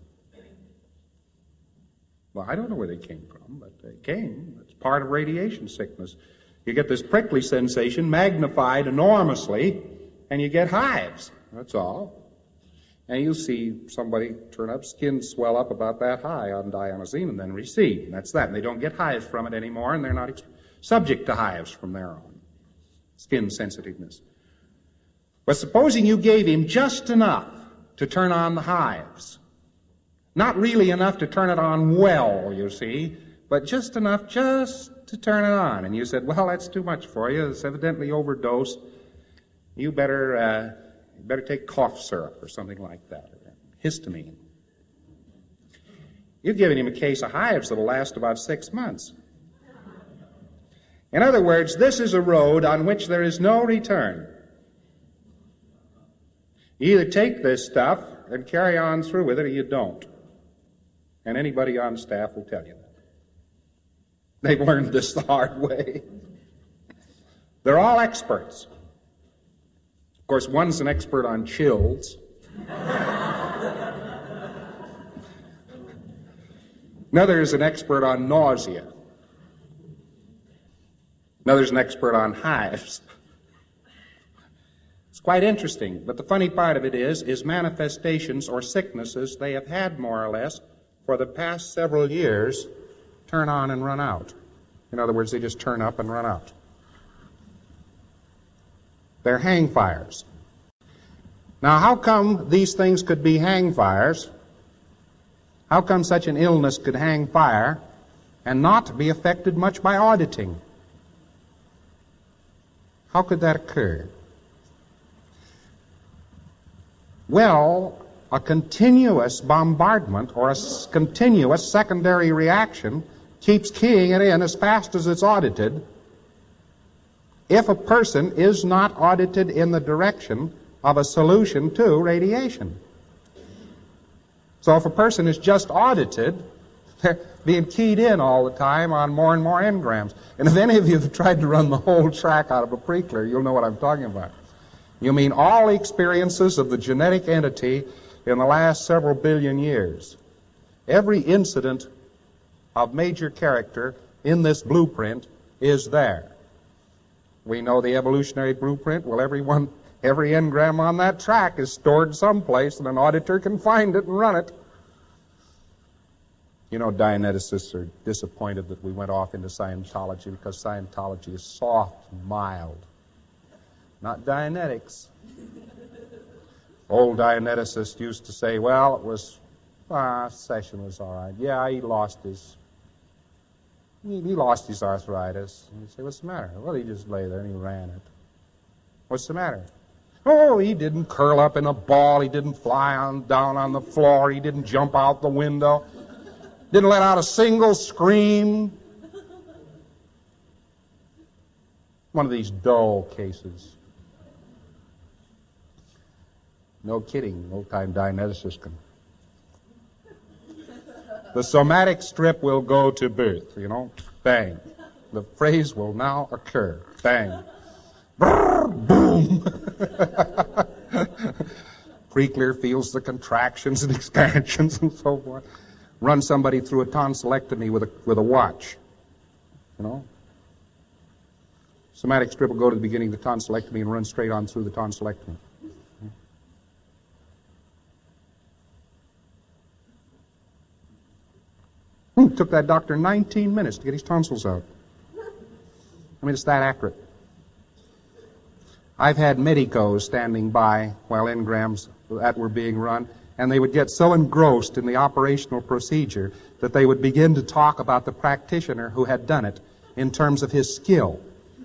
Well, I don't know where they came from, but they came. It's part of radiation sickness. You get this prickly sensation magnified enormously, and you get hives. That's all. And you see somebody turn up, skin swell up about that high on dianazine and then recede. And that's that. And they don't get hives from it anymore, and they're not subject to hives from there on. Skin sensitiveness. But supposing you gave him just enough to turn on the hives. Not really enough to turn it on well, you see, but just enough just to turn it on. And you said, well, that's too much for you. It's evidently overdosed. You better take cough syrup or something like that, or histamine. You've given him a case of hives that'll last about 6 months. In other words, this is a road on which there is no return. You either take this stuff and carry on through with it, or you don't. And anybody on staff will tell you that. They've learned this the hard way. They're all experts. Of course, one's an expert on chills. Another is an expert on nausea. Another's an expert on hives. It's quite interesting, but the funny part of it is manifestations or sicknesses they have had more or less for the past several years turn on and run out. In other words, they just turn up and run out. They're hang fires. Now, how come these things could be hang fires? How come such an illness could hang fire and not be affected much by auditing? How could that occur? Well, a continuous bombardment or a continuous secondary reaction keeps keying it in as fast as it's audited if a person is not audited in the direction of a solution to radiation. So if a person is just audited, they're being keyed in all the time on more and more engrams. And if any of you have tried to run the whole track out of a preclear, you'll know what I'm talking about. You mean all the experiences of the genetic entity in the last several billion years. Every incident of major character in this blueprint is there. We know the evolutionary blueprint. Well, every engram on that track is stored someplace, and an auditor can find it and run it. You know, Dianeticists are disappointed that we went off into Scientology because Scientology is soft and mild. Not Dianetics. Old Dianeticists used to say, well, it was, session was all right. Yeah, he lost his arthritis. And you say, what's the matter? Well, he just lay there and he ran it. What's the matter? Oh, he didn't curl up in a ball. He didn't fly down on the floor. He didn't jump out the window. Didn't let out a single scream. One of these dull cases. No kidding. Old-time Dianeticists can. The somatic strip will go to birth, Bang. The phrase will now occur. Bang. Brrr, boom. Preclear feels the contractions and expansions and so forth. Run somebody through a tonsillectomy with a watch. Somatic strip will go to the beginning of the tonsillectomy and run straight on through the tonsillectomy. It took that doctor 19 minutes to get his tonsils out. I mean, it's that accurate. I've had medicos standing by while engrams that were being run, and they would get so engrossed in the operational procedure that they would begin to talk about the practitioner who had done it in terms of his skill.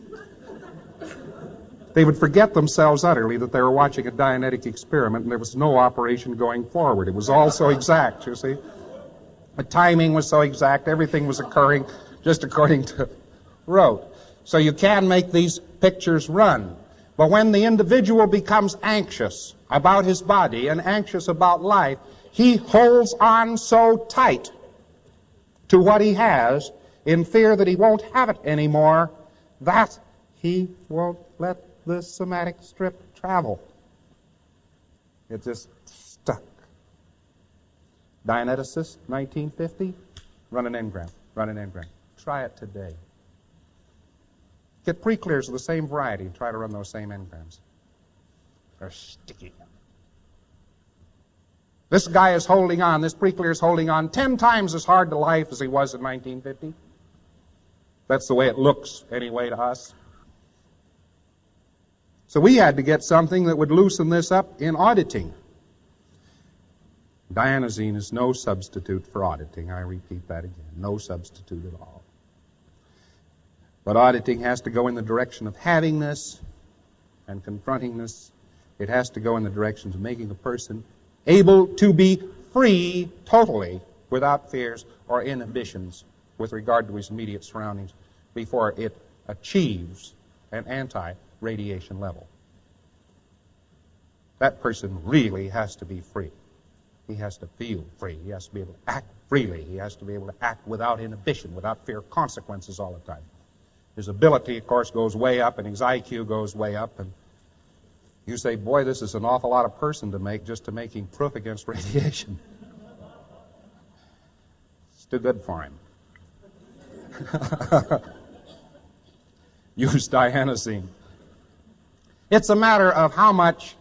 They would forget themselves utterly that they were watching a Dianetic experiment and there was no operation going forward. It was all so exact, you see. The timing was so exact, everything was occurring just according to rote. So you can make these pictures run. But when the individual becomes anxious about his body and anxious about life, he holds on so tight to what he has in fear that he won't have it anymore that he won't let the somatic strip travel. It's just stuck. Dianeticist, 1950, run an engram. Try it today. Get preclears of the same variety and try to run those same engrams. They're sticky. This guy is holding on, this preclear is holding on 10 times as hard to life as he was in 1950. That's the way it looks, anyway, to us. So we had to get something that would loosen this up in auditing. Dianosine is no substitute for auditing. I repeat that again. No substitute at all. But auditing has to go in the direction of having this and confronting this. It has to go in the direction of making a person able to be free totally without fears or inhibitions with regard to his immediate surroundings before it achieves an anti-radiation level. That person really has to be free. He has to feel free. He has to be able to act freely. He has to be able to act without inhibition, without fear of consequences all the time. His ability, of course, goes way up, and his IQ goes way up. And you say, boy, this is an awful lot of person to make just to make him proof against radiation. It's too good for him. Use dianosine. It's a matter of how much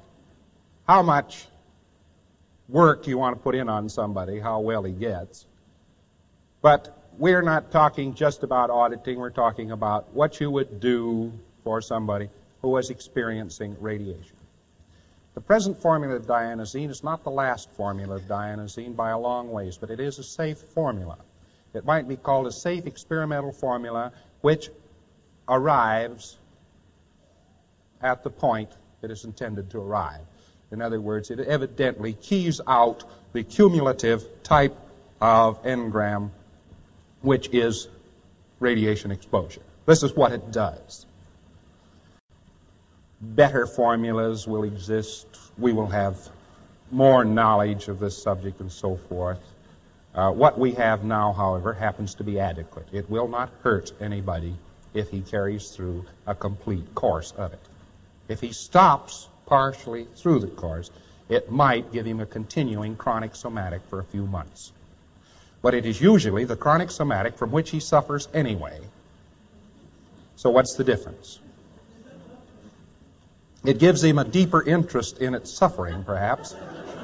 work you want to put in on somebody, how well he gets. But we're not talking just about auditing. We're talking about what you would do for somebody who was experiencing radiation. The present formula of dianosine is not the last formula of dianosine by a long ways, but it is a safe formula. It might be called a safe experimental formula which arrives at the point it is intended to arrive. In other words, it evidently keys out the cumulative type of engram, which is radiation exposure. This is what it does. Better formulas will exist. We will have more knowledge of this subject and so forth. What we have now, however, happens to be adequate. It will not hurt anybody if he carries through a complete course of it. If he stops partially through the course, it might give him a continuing chronic somatic for a few months. But it is usually the chronic somatic from which he suffers anyway. So what's the difference? It gives him a deeper interest in its suffering, perhaps.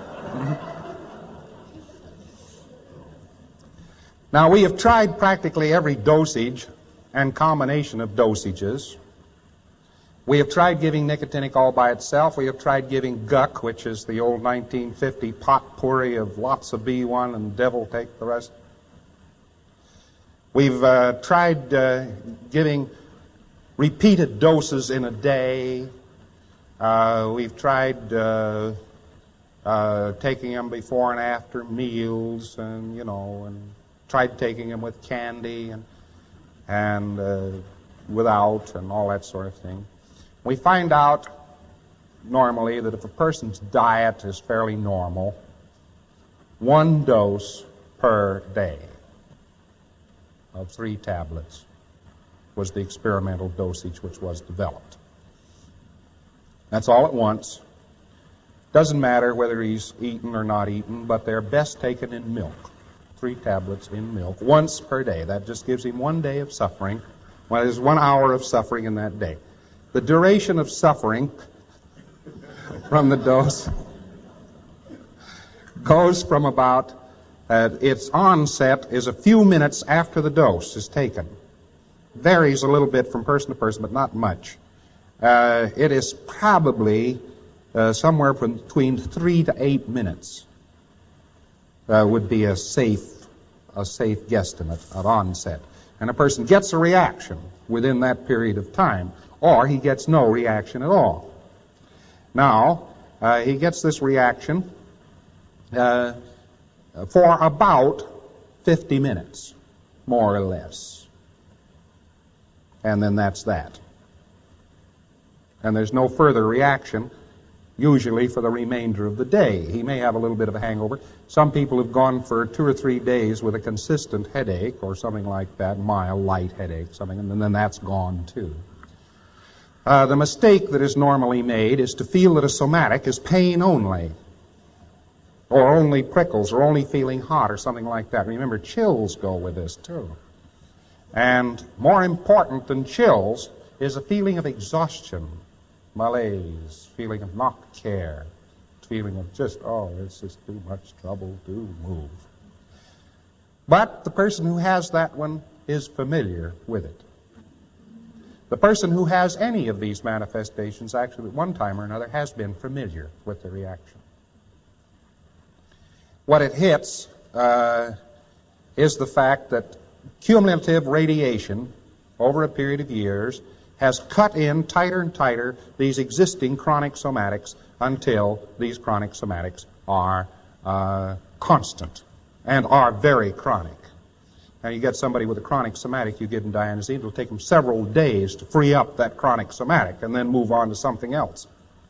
Now, we have tried practically every dosage and combination of dosages. We have tried giving nicotinic all by itself. We have tried giving guck, which is the old 1950 potpourri of lots of B1 and devil take the rest. We've tried giving repeated doses in a day. We've tried taking them before and after meals, and tried taking them with candy and without and all that sort of thing. We find out normally that if a person's diet is fairly normal, 1 dose per day of 3 tablets was the experimental dosage which was developed. That's all at once. Doesn't matter whether he's eaten or not eaten, but they're best taken in milk. 3 tablets in milk once per day. That just gives him 1 day of suffering. Well, there's 1 hour of suffering in that day. The duration of suffering from the dose goes from about, its onset is a few minutes after the dose is taken. Varies a little bit from person to person, but not much. It is probably somewhere between 3 to 8 minutes would be a safe guesstimate of onset. And a person gets a reaction within that period of time, or he gets no reaction at all. Now, he gets this reaction for about 50 minutes, more or less. And then that's that. And there's no further reaction, usually for the remainder of the day. He may have a little bit of a hangover. Some people have gone for 2 or 3 days with a consistent headache or something like that, mild, light headache, something, and then that's gone too. The mistake that is normally made is to feel that a somatic is pain only, or only prickles, or only feeling hot, or something like that. Remember, chills go with this too. And more important than chills is a feeling of exhaustion, malaise, feeling of not care, feeling of just, this is too much trouble to move. But the person who has that one is familiar with it. The person who has any of these manifestations actually at one time or another has been familiar with the reaction. What it hits is the fact that cumulative radiation over a period of years has cut in tighter and tighter these existing chronic somatics until these chronic somatics are constant and are very chronic. Now, you get somebody with a chronic somatic, you give them dianosine, it'll take them several days to free up that chronic somatic and then move on to something else.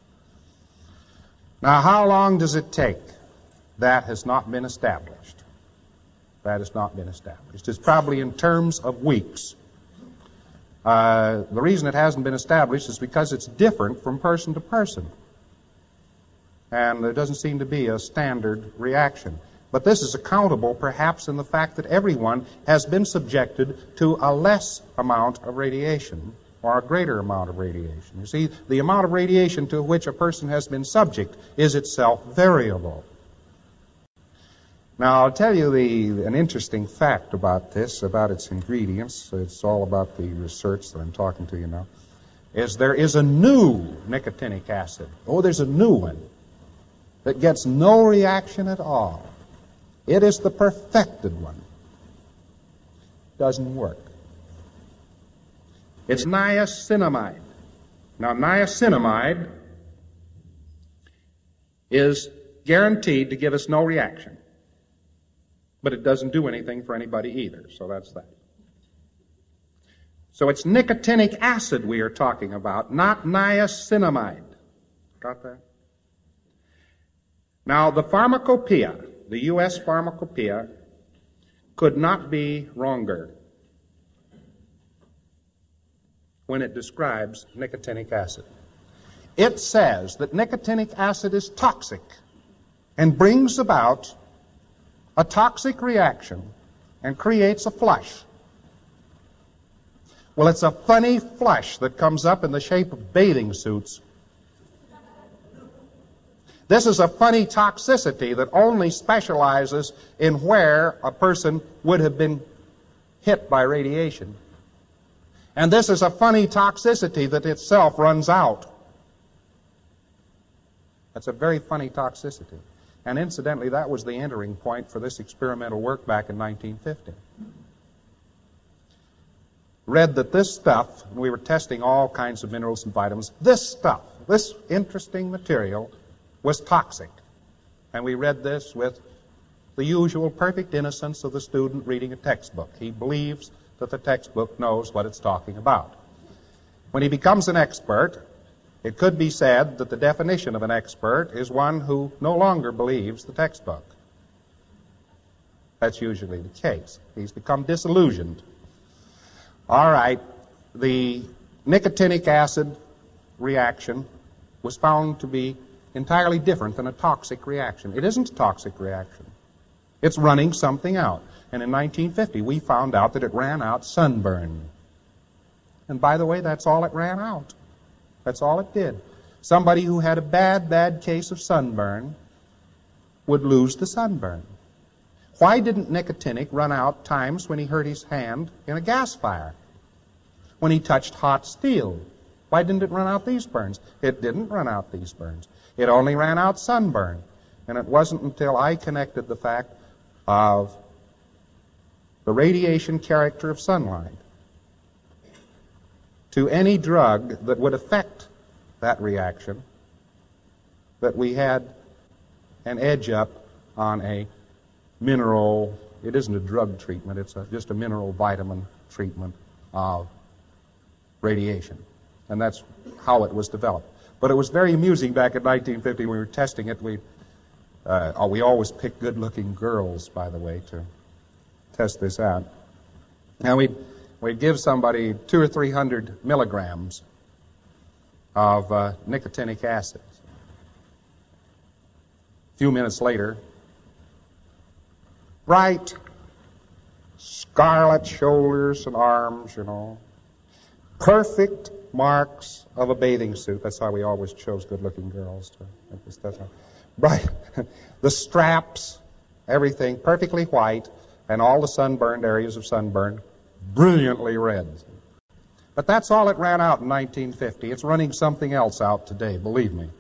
Now, how long does it take? That has not been established. That has not been established. It's probably in terms of weeks. The reason it hasn't been established is because it's different from person to person. And there doesn't seem to be a standard reaction. But this is accountable perhaps in the fact that everyone has been subjected to a less amount of radiation or a greater amount of radiation. You see, the amount of radiation to which a person has been subject is itself variable. Now, I'll tell you an interesting fact about this, about its ingredients. It's all about the research that I'm talking to you now. There is a new nicotinic acid. Oh, there's a new one that gets no reaction at all. It is the perfected one. Doesn't work. It's niacinamide. Now, niacinamide is guaranteed to give us no reaction. But it doesn't do anything for anybody either, so that's that. So it's nicotinic acid we are talking about, not niacinamide. Got that? Now, the pharmacopoeia, the U.S. pharmacopoeia, could not be wronger when it describes nicotinic acid. It says that nicotinic acid is toxic and brings about a toxic reaction and creates a flush. Well, it's a funny flush that comes up in the shape of bathing suits. This is a funny toxicity that only specializes in where a person would have been hit by radiation. And this is a funny toxicity that itself runs out. That's a very funny toxicity. And incidentally, that was the entering point for this experimental work back in 1950. Read that this stuff, we were testing all kinds of minerals and vitamins, this stuff, this interesting material, was toxic. And we read this with the usual perfect innocence of the student reading a textbook. He believes that the textbook knows what it's talking about. When he becomes an expert, it could be said that the definition of an expert is one who no longer believes the textbook. That's usually the case. He's become disillusioned. All right, the nicotinic acid reaction was found to be entirely different than a toxic reaction. It isn't a toxic reaction. It's running something out. And in 1950, we found out that it ran out sunburn. And by the way, that's all it ran out. That's all it did. Somebody who had a bad case of sunburn would lose the sunburn. Why didn't nicotinic run out times when he hurt his hand in a gas fire? When he touched hot steel? Why didn't it run out these burns? It didn't run out these burns. It only ran out sunburn. And it wasn't until I connected the fact of the radiation character of sunlight to any drug that would affect that reaction that we had an edge up on a mineral, it isn't a drug treatment, it's just a mineral vitamin treatment of radiation. And that's how it was developed. But it was very amusing back in 1950 when we were testing it. We always pick good-looking girls, by the way, to test this out. And we'd give somebody 200 or 300 milligrams of nicotinic acid. A few minutes later, bright, scarlet shoulders and arms, perfect marks of a bathing suit. That's how we always chose good-looking girls. Bright, the straps, everything perfectly white, and all the sunburned areas of sunburn brilliantly red. But that's all it ran out in 1950. It's running something else out today, believe me.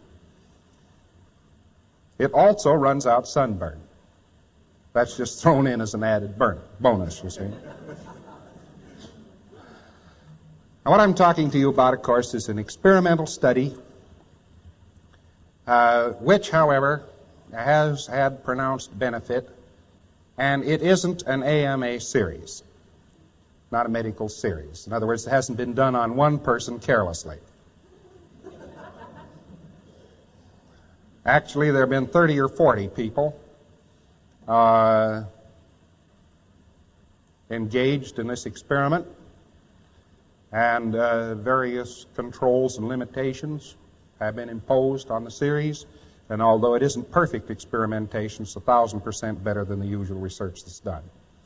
It also runs out sunburn. That's just thrown in as an added bonus, you see. Now, what I'm talking to you about, of course, is an experimental study, which, however, has had pronounced benefit and it isn't an AMA series, not a medical series. In other words, it hasn't been done on one person carelessly. Actually, there have been 30 or 40 people engaged in this experiment, and various controls and limitations have been imposed on the series. And although it isn't perfect experimentation, it's 1,000% better than the usual research that's done.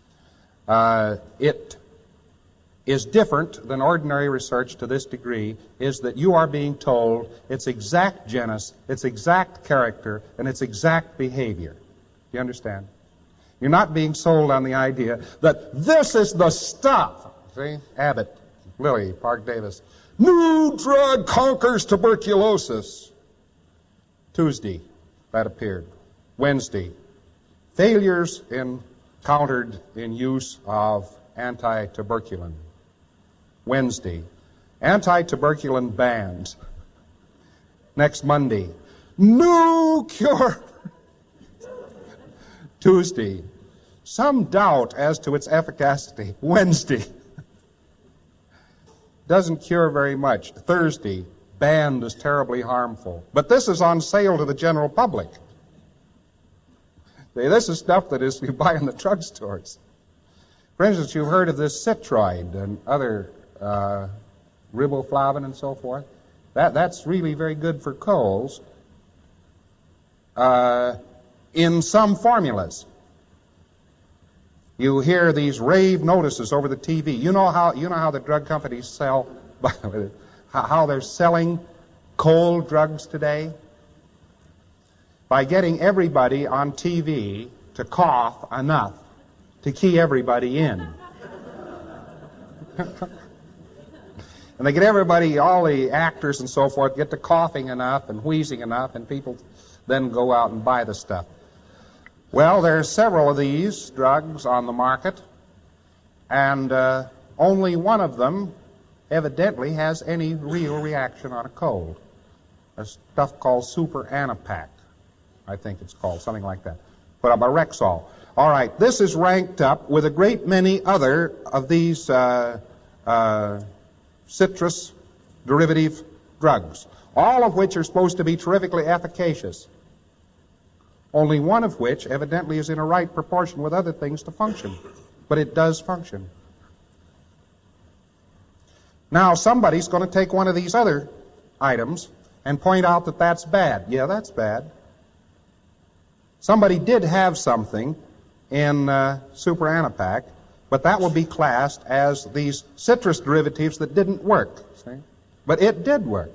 It is different than ordinary research to this degree, is that you are being told its exact genus, its exact character, and its exact behavior. Do you understand? You're not being sold on the idea that this is the stuff. See? Abbott, Lilly, Park Davis. New drug conquers tuberculosis. Tuesday, that appeared. Wednesday, failures encountered in use of anti-tuberculin. Wednesday, anti-tuberculin bans. Next Monday, new cure. Tuesday, some doubt as to its efficacy. Wednesday, doesn't cure very much. Thursday, banned as terribly harmful. But this is on sale to the general public. This is stuff that you buy in the drugstores. For instance, you've heard of this Citroid and other riboflavin and so forth. That's really very good for colds in some formulas. You hear these rave notices over the TV. You know how the drug companies sell, how they're selling cold drugs today? By getting everybody on TV to cough enough to key everybody in. And they get everybody, all the actors and so forth, get to coughing enough and wheezing enough, and people then go out and buy the stuff. Well, there are several of these drugs on the market, and only one of them evidently has any real reaction on a cold. A stuff called Super Anapac, I think it's called, something like that. Put up by Rexall. All right, this is ranked up with a great many other of these citrus derivative drugs, all of which are supposed to be terrifically efficacious. Only one of which evidently is in a right proportion with other things to function. But it does function. Now, somebody's going to take one of these other items and point out that that's bad. Yeah, that's bad. Somebody did have something in Super Anapac, but that will be classed as these citrus derivatives that didn't work. See? But it did work.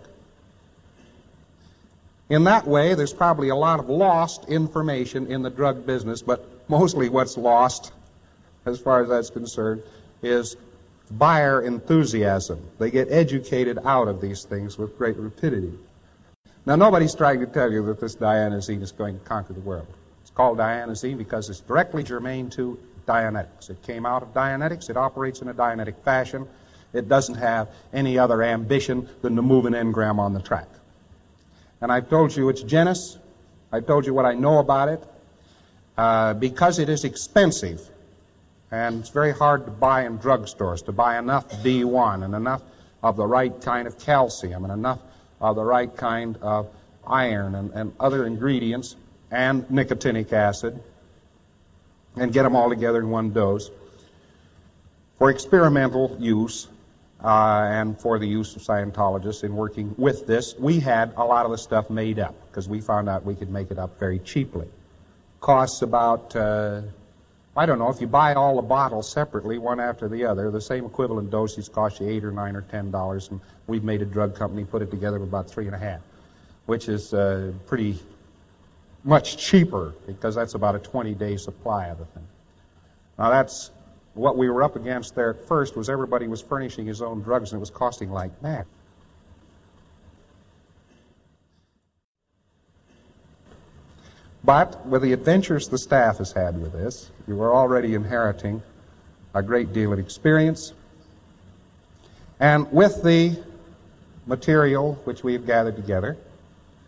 In that way, there's probably a lot of lost information in the drug business, but mostly what's lost, as far as that's concerned, is buyer enthusiasm. They get educated out of these things with great rapidity. Now, nobody's trying to tell you that this dianosine is going to conquer the world. It's called dianosine because it's directly germane to Dianetics. It came out of Dianetics. It operates in a Dianetic fashion. It doesn't have any other ambition than to move an engram on the track. And I've told you its genus. I've told you what I know about it. Because it is expensive, and it's very hard to buy in drugstores, to buy enough B1 and enough of the right kind of calcium and enough of the right kind of iron and other ingredients and nicotinic acid, and get them all together in one dose. For experimental use, and for the use of Scientologists in working with this, we had a lot of the stuff made up because we found out we could make it up very cheaply. Costs about, I don't know, if you buy all the bottles separately, one after the other, the same equivalent dosage costs you $8 or $9 or $10, and we've made a drug company put it together for about $3.50, which is pretty much cheaper because that's about a 20-day supply of the thing. Now that's what we were up against there at first, was everybody was furnishing his own drugs, and it was costing like that. But with the adventures the staff has had with this, you are already inheriting a great deal of experience. And with the material which we have gathered together,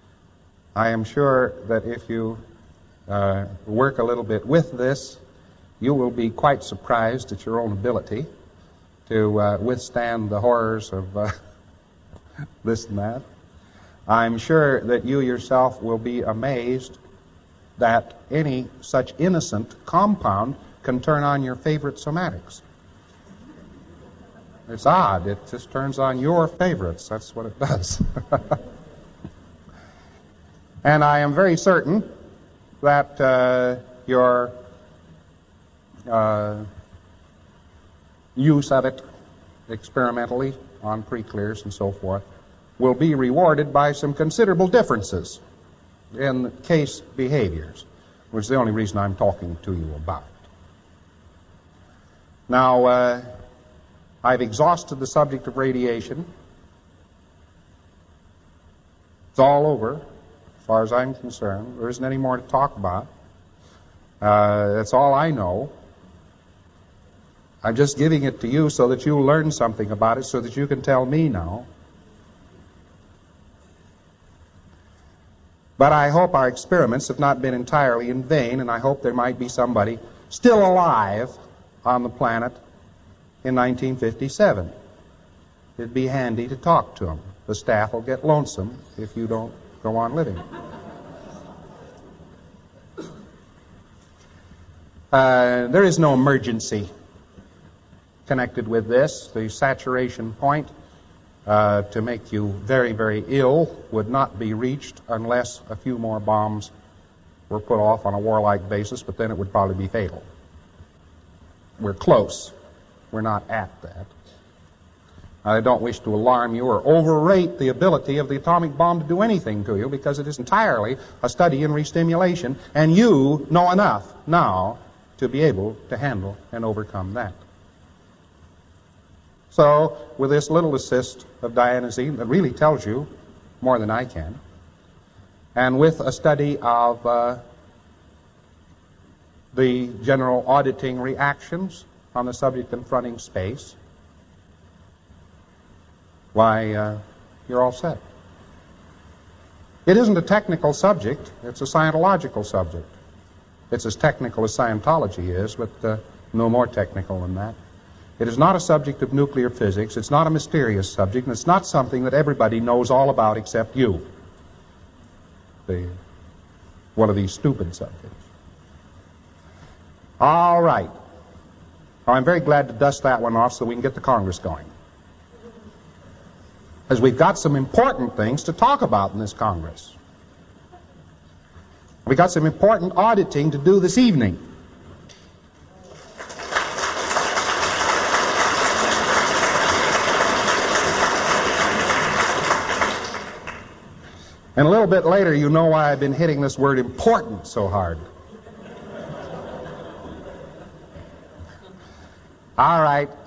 I am sure that if you work a little bit with this, you will be quite surprised at your own ability to withstand the horrors of this and that. I'm sure that you yourself will be amazed that any such innocent compound can turn on your favorite somatics. It's odd. It just turns on your favorites. That's what it does. And I am very certain that your use of it experimentally on pre-clears and so forth will be rewarded by some considerable differences in case behaviors, which is the only reason I'm talking to you about. Now, I've exhausted the subject of radiation. It's all over, as far as I'm concerned. There isn't any more to talk about. That's all I know. I'm just giving it to you so that you'll learn something about it, so that you can tell me now. But I hope our experiments have not been entirely in vain, and I hope there might be somebody still alive on the planet in 1957. It'd be handy to talk to him. The staff will get lonesome if you don't go on living. There is no emergency connected with this. The saturation point to make you very, very ill would not be reached unless a few more bombs were put off on a warlike basis, but then it would probably be fatal. We're close. We're not at that. I don't wish to alarm you or overrate the ability of the atomic bomb to do anything to you, because it is entirely a study in restimulation, and you know enough now to be able to handle and overcome that. So, with this little assist of Dianisine that really tells you more than I can, and with a study of the general auditing reactions on the subject confronting space, why, you're all set. It isn't a technical subject, it's a scientological subject. It's as technical as Scientology is, but no more technical than that. It is not a subject of nuclear physics, it's not a mysterious subject, and it's not something that everybody knows all about except you. One of these stupid subjects. All right. I'm very glad to dust that one off so we can get the Congress going. Because we've got some important things to talk about in this Congress. We've got some important auditing to do this evening. And a little bit later, you know why I've been hitting this word important so hard. All right.